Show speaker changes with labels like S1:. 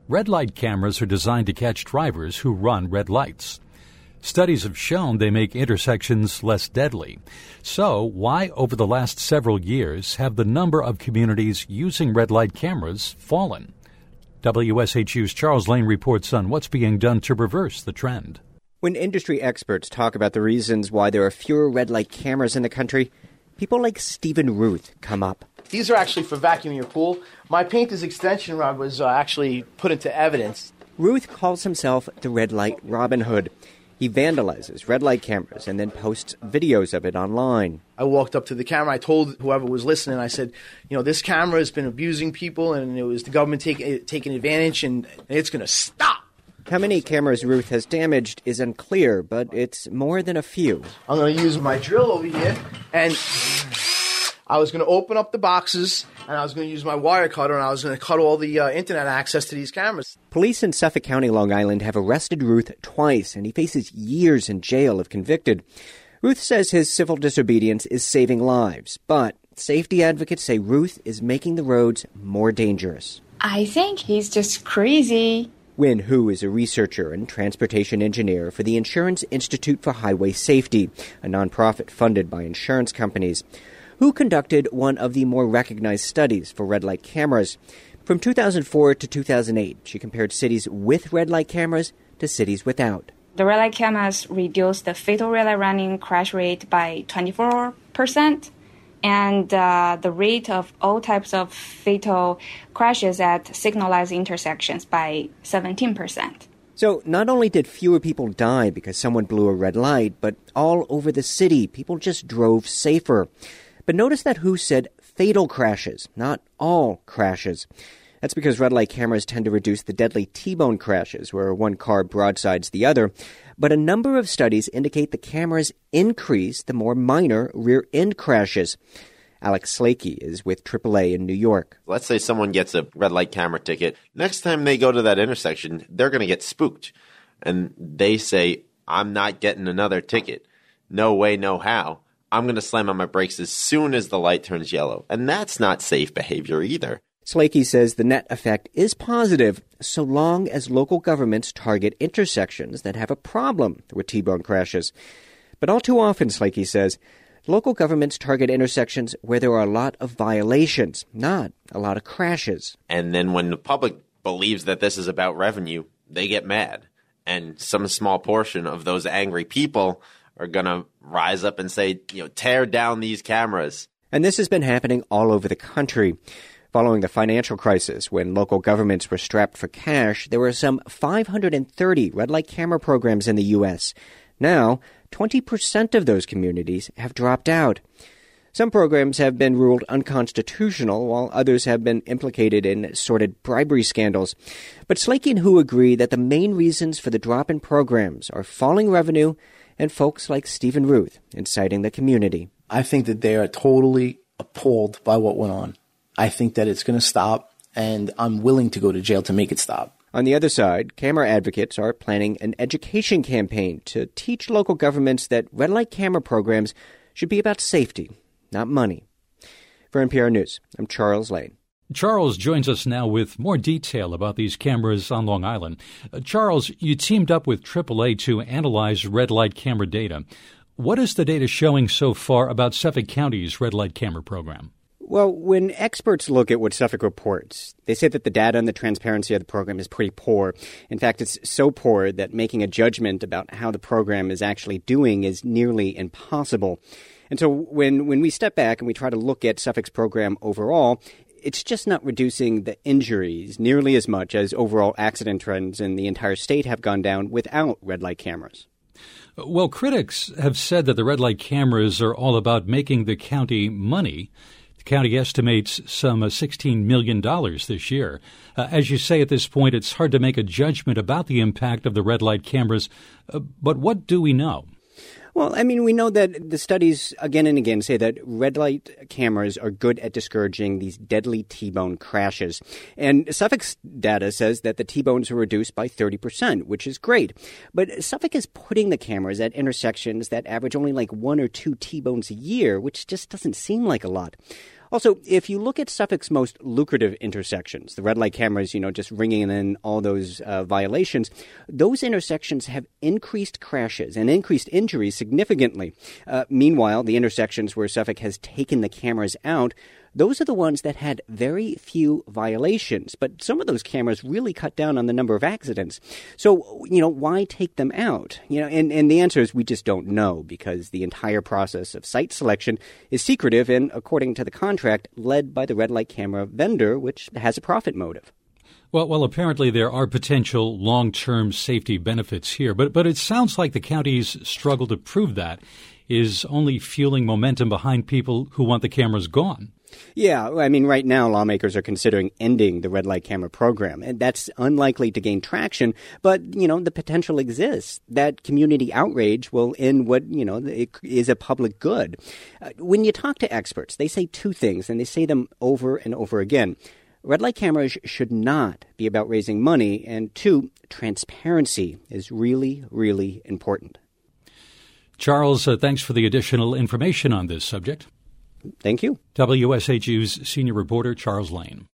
S1: Red light cameras are designed to catch drivers who run red lights. Studies have shown they make intersections less deadly. So, why over the last several years have the number of communities using red light cameras fallen? WSHU's Charles Lane reports on what's being done to reverse the trend.
S2: When industry experts talk about the reasons why there are fewer red light cameras in the country, people like Stephen Ruth come up.
S3: These are actually for vacuuming your pool. My painter's extension rod was actually put into evidence.
S2: Ruth calls himself the Red Light Robin Hood. He vandalizes red light cameras and then posts videos of it online.
S3: I walked up to the camera. I told whoever was listening, I said, this camera has been abusing people, and it was the government taking advantage, and it's going to stop.
S2: How many cameras Ruth has damaged is unclear, but it's more than a few.
S3: I'm going to use my drill over here, and I was going to open up the boxes, and I was going to use my wire cutter, and I was going to cut all the internet access to these cameras.
S2: Police in Suffolk County, Long Island, have arrested Ruth twice, and he faces years in jail if convicted. Ruth says his civil disobedience is saving lives, but safety advocates say Ruth is making the roads more dangerous.
S4: I think he's just crazy.
S2: Win Hu is a researcher and transportation engineer for the Insurance Institute for Highway Safety, a nonprofit funded by insurance companies. Hu conducted one of the more recognized studies for red light cameras. From 2004 to 2008, she compared cities with red light cameras to cities without.
S4: The red light cameras reduced the fatal red light running crash rate by 24%, and the rate of all types of fatal crashes at signalized intersections by 17%.
S2: So not only did fewer people die because someone blew a red light, but all over the city, people just drove safer. But notice that Hu said fatal crashes, not all crashes. That's because red light cameras tend to reduce the deadly T-bone crashes, where one car broadsides the other. But a number of studies indicate the cameras increase the more minor rear-end crashes. Alex Slakey is with AAA in New York.
S5: Let's say someone gets a red light camera ticket. Next time they go to that intersection, they're going to get spooked. And they say, I'm not getting another ticket. No way, no how. I'm going to slam on my brakes as soon as the light turns yellow. And that's not safe behavior either.
S2: Slakey says the net effect is positive so long as local governments target intersections that have a problem with T-bone crashes. But all too often, Slakey says, local governments target intersections where there are a lot of violations, not a lot of crashes.
S5: And then when the public believes that this is about revenue, they get mad. And some small portion of those angry people are going to rise up and say, tear down these cameras.
S2: And this has been happening all over the country. Following the financial crisis, when local governments were strapped for cash, there were some 530 red light camera programs in the U.S. Now, 20% of those communities have dropped out. Some programs have been ruled unconstitutional, while others have been implicated in sordid bribery scandals. But Slakey and Hu agree that the main reasons for the drop in programs are falling revenue and folks like Stephen Ruth inciting the community.
S3: I think that they are totally appalled by what went on. I think that it's going to stop, and I'm willing to go to jail to make it stop.
S2: On the other side, camera advocates are planning an education campaign to teach local governments that red light camera programs should be about safety, not money. For NPR News, I'm Charles Lane.
S1: Charles joins us now with more detail about these cameras on Long Island. Charles, you teamed up with AAA to analyze red light camera data. What is the data showing so far about Suffolk County's red light camera program?
S2: Well, when experts look at what Suffolk reports, they say that the data and the transparency of the program is pretty poor. In fact, it's so poor that making a judgment about how the program is actually doing is nearly impossible. And so when we step back and we try to look at Suffolk's program overall, it's just not reducing the injuries nearly as much as overall accident trends in the entire state have gone down without red light cameras.
S1: Well, critics have said that the red light cameras are all about making the county money. The county estimates some $16 million this year. As you say, at this point, it's hard to make a judgment about the impact of the red light cameras. But what do we know?
S2: Well, I mean, we know that the studies again and again say that red light cameras are good at discouraging these deadly T-bone crashes. And Suffolk's data says that the T-bones are reduced by 30%, which is great. But Suffolk is putting the cameras at intersections that average only like 1 or 2 T-bones a year, which just doesn't seem like a lot. Also, if you look at Suffolk's most lucrative intersections, the red light cameras, just ringing in all those violations, those intersections have increased crashes and increased injuries significantly. Meanwhile, the intersections where Suffolk has taken the cameras out, those are the ones that had very few violations, but some of those cameras really cut down on the number of accidents. So, why take them out? And the answer is we just don't know, because the entire process of site selection is secretive and, according to the contract, led by the red light camera vendor, which has a profit motive.
S1: Well, apparently there are potential long-term safety benefits here, but it sounds like the county's struggle to prove that is only fueling momentum behind people who want the cameras gone.
S2: Yeah, right now lawmakers are considering ending the red light camera program, and that's unlikely to gain traction, but, the potential exists that community outrage will end what, is a public good. When you talk to experts, they say two things, and they say them over and over again. Red light cameras should not be about raising money, and two, transparency is really, really important.
S1: Charles, thanks for the additional information on this subject.
S2: Thank you.
S1: WSHU's senior reporter, Charles Lane.